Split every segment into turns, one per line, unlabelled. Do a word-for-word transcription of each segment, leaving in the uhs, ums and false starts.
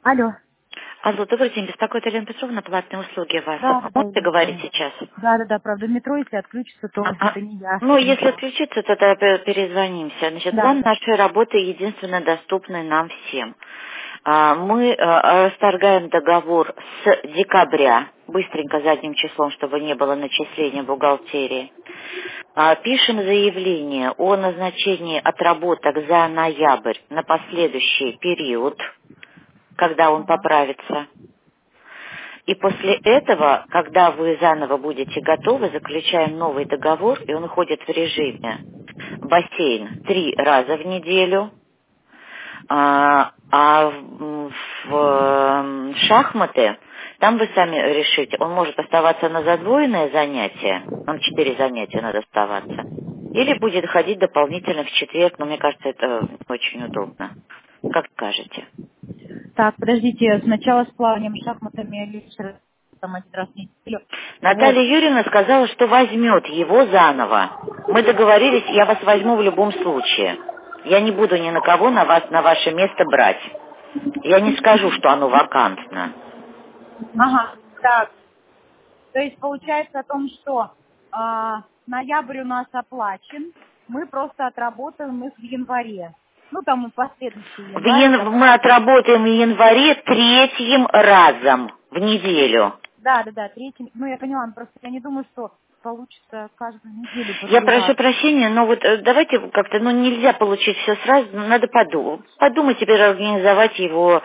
Алло.
Алло, добрый день. Беспокоит Елена Петровна, платные услуги вас.
Да, да,
Можете говорить
извините.
сейчас?
Да, да, да, правда, метро, если отключится, то
А, а,
это не я,
ну,
это
если
метро.
отключиться, то тогда пе- перезвонимся. Значит,
Да,
план
да.
нашей работы единственно доступный нам всем. А, Мы а, расторгаем договор с декабря, быстренько задним числом, чтобы не было начисления бухгалтерии. А, Пишем заявление о назначении отработок за ноябрь на последующий период, когда он
Ага.
поправится. И после этого, когда вы заново будете готовы, заключаем новый договор, и он уходит в режиме бассейн три раза в неделю, а, а в, в, м, шахматы, там вы сами решите, он может оставаться на задвоенное занятие, нам четыре занятия надо оставаться, или будет ходить дополнительно в четверг, но мне кажется, это очень удобно. Как скажете?
Так, подождите, сначала с плаванием, шахматами, лишь раз, там один раз в неделю.
Наталья
Вот.
Юрьевна сказала, что возьмет его заново. Мы договорились, я вас возьму в любом случае. Я не буду ни на кого на вас, на ваше место брать. Я не скажу, что оно вакантно.
Ага, так. То есть получается о том, что а, ноябрь у нас оплачен, мы просто отработаем их в январе. Ну, там и последующий
В
январь,
ян-
это
Мы
раз.
отработаем в январе третьим разом в неделю.
Да, да, да, третий. Ну, я поняла, но просто я не думаю, что получится каждую неделю
Я прошу
продлевать.
прощения, но вот э, давайте как-то, ну нельзя получить все сразу, надо подумать. Подумать теперь организовать его.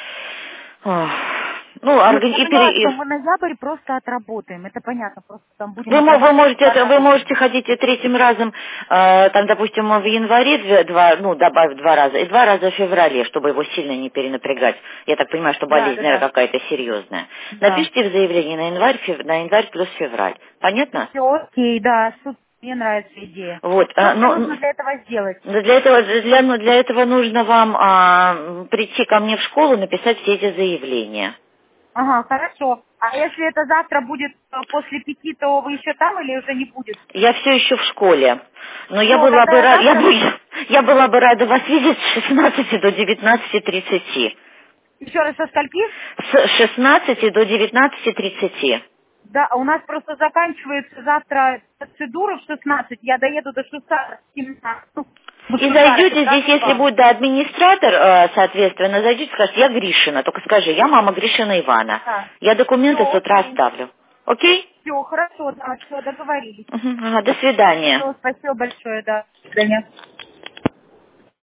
ох, Ну,
Нет,
органи-
я
и
поняла, что
пере-
мы ноябрь просто отработаем. Это понятно, просто там будем
Вы, мо- вы
отрабатывать
можете
два
это- вы
раза.
можете ходить и третьим разом, э, там, допустим, в январе две- два, ну, добавив два раза, и два раза в феврале, чтобы его сильно не перенапрягать. Я так понимаю, что
Да,
болезнь,
да,
наверное,
да.
какая-то серьезная.
Да.
Напишите в заявлении на январь, фев- на январь плюс февраль. Понятно?
Все, окей, да, супер, мне нравится идея.
Вот.
Что
э,
мне
но,
нужно
н-
для этого сделать?
для этого, для, ну, для этого нужно вам а, прийти ко мне в школу, написать все эти заявления.
Ага, хорошо. А если это завтра будет э, после пяти, то вы еще там или уже не будет?
Я все еще в школе, но я
Все,
была
тогда
бы
я
рада, я,
завтра...
бы, я была бы рада вас видеть с шестнадцати до девятнадцати тридцати.
Еще раз со скольки?
С шестнадцати до девятнадцати тридцати.
Да, у нас просто заканчивается завтра процедура в шестнадцать. Я доеду до шестнадцати. Ну, в
И
шестнадцать,
зайдете здесь,
раз
если
два.
будет да, администратор, э, соответственно, зайдете, скажете, я Гришина, только скажи, я мама Гришина Ивана.
Ага.
Я
Все,
документы с утра
окей.
оставлю. Окей?
Все, хорошо, да, все, договорились.
Мгм, ага, до свидания.
Все, спасибо большое, да. До свидания.